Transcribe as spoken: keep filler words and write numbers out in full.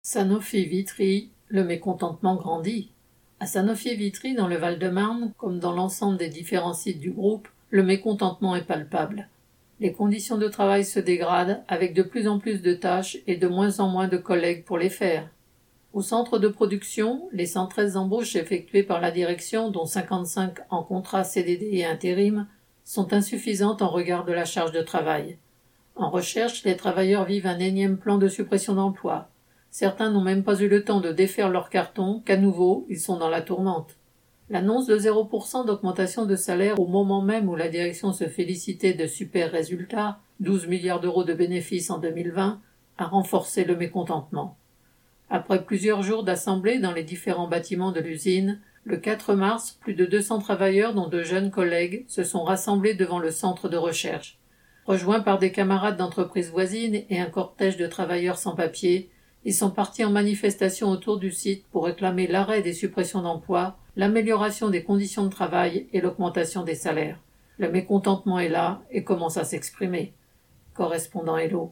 Sanofi-Vitry, le mécontentement grandit. À Sanofi-Vitry, dans le Val-de-Marne, comme dans l'ensemble des différents sites du groupe, le mécontentement est palpable. Les conditions de travail se dégradent avec de plus en plus de tâches et de moins en moins de collègues pour les faire. Au centre de production, les cent treize embauches effectuées par la direction, dont cinquante-cinq en contrat C D D et intérim, sont insuffisantes en regard de la charge de travail. En recherche, les travailleurs vivent un énième plan de suppression d'emplois. Certains n'ont même pas eu le temps de défaire leur carton qu'à nouveau, ils sont dans la tourmente. L'annonce de zéro pour cent d'augmentation de salaire au moment même où la direction se félicitait de super résultats, douze milliards d'euros de bénéfices en deux mille vingt, a renforcé le mécontentement. Après plusieurs jours d'assemblée dans les différents bâtiments de l'usine, le quatre mars, plus de deux cents travailleurs, dont de jeunes collègues, se sont rassemblés devant le centre de recherche. Rejoints par des camarades d'entreprises voisines et un cortège de travailleurs sans papier, ils sont partis en manifestation autour du site pour réclamer l'arrêt des suppressions d'emplois, l'amélioration des conditions de travail et l'augmentation des salaires. Le mécontentement est là et commence à s'exprimer. Correspondant Hello.